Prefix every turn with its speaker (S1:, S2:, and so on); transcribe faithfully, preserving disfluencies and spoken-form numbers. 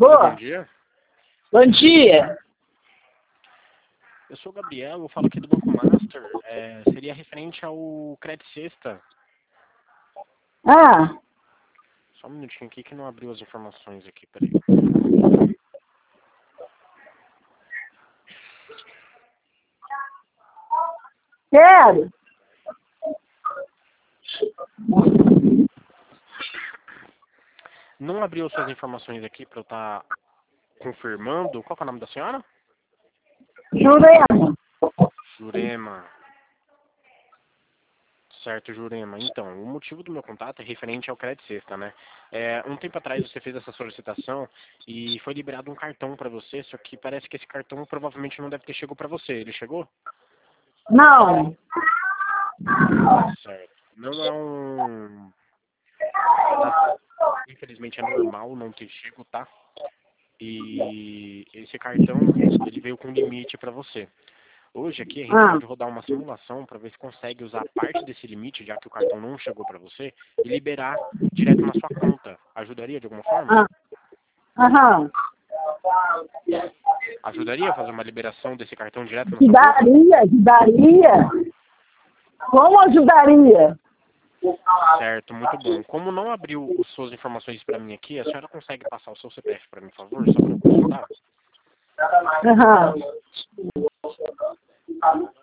S1: Oi,
S2: Boa.
S1: bom dia.
S2: Bom dia.
S1: Eu sou o Gabriel, eu falo aqui do Banco Master. É, seria referente ao Credit Sexta.
S2: Ah,
S1: Só um minutinho aqui que não abriu as informações aqui, peraí.
S2: quero.
S1: Não abriu suas informações aqui para eu estar confirmando. Qual que é o nome da senhora?
S2: Jurema.
S1: Jurema. Certo, Jurema. Então, o motivo do meu contato é referente ao Credit Sexta, né? É, um tempo atrás você fez essa solicitação e foi liberado um cartão para você, só que parece que esse cartão provavelmente não deve ter chegado para você. Ele chegou?
S2: Não.
S1: Certo. Não é um... tá? Infelizmente é normal não ter chego, tá? E esse cartão, ele veio com limite para você. Hoje aqui a gente
S2: Ah,
S1: pode rodar uma simulação para ver se consegue usar parte desse limite, já que o cartão não chegou para você, e liberar direto na sua conta. Ajudaria de alguma forma?
S2: ah. Aham.
S1: Ajudaria a fazer uma liberação desse cartão direto na sua conta?
S2: Ajudaria, ajudaria. Como ajudaria?
S1: Certo, muito bom. Como não abriu as suas informações para mim aqui, a senhora consegue passar o seu C P F para mim, por favor, só para eu consultar?
S2: Aham.